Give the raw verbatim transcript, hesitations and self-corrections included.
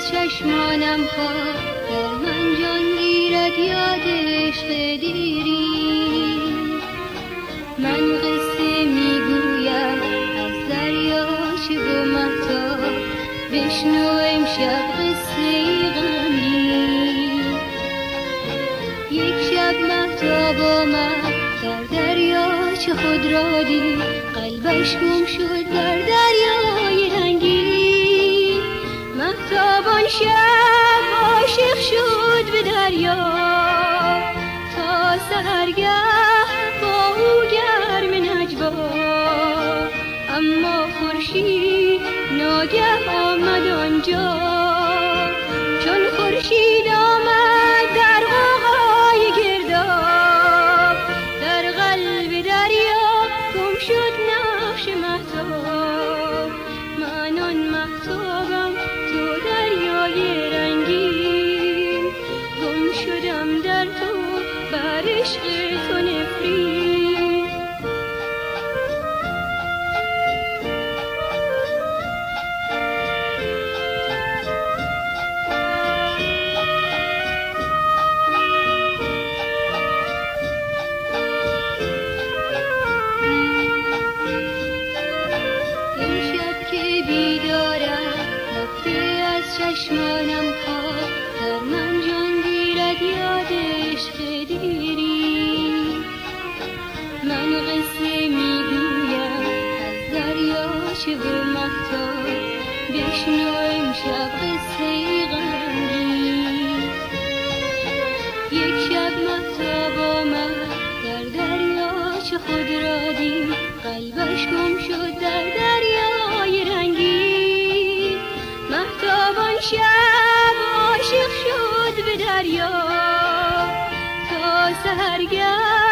چشمانم ها در من جان گیرد یاد عشق دیری. من قصه میگویم از دریاچه و مهتاب، بشنو امشب قصه غمگین. یک شب مهتاب آمد در دریاچه خود را دید، قلبش گم شد در دریای رنگین. مهتاب آن شب عاشق شد به دریا، تا سحرگه با او گرم نجوا. اما خورشید ناگه آمد آنجا، چون خورشید آمد در غوغای گرداب، در قلب دریا گم شد نقش مهتاب. من آن مهتابم تو دریای رنگین، گم شدم در تو بر عشق تو نفرین. چشمانم ها در من جان گیرد یاد عشق دیری. من قصه میگویم از دریاچه و مهتاب، بشنو امشب قصه غمگین. یک شب مهتاب آمد در دریاچه خود را دید، قلبش گم شد در دریای رنگین. مهتاب آن شب عاشق شد به دریا، تا سحرگه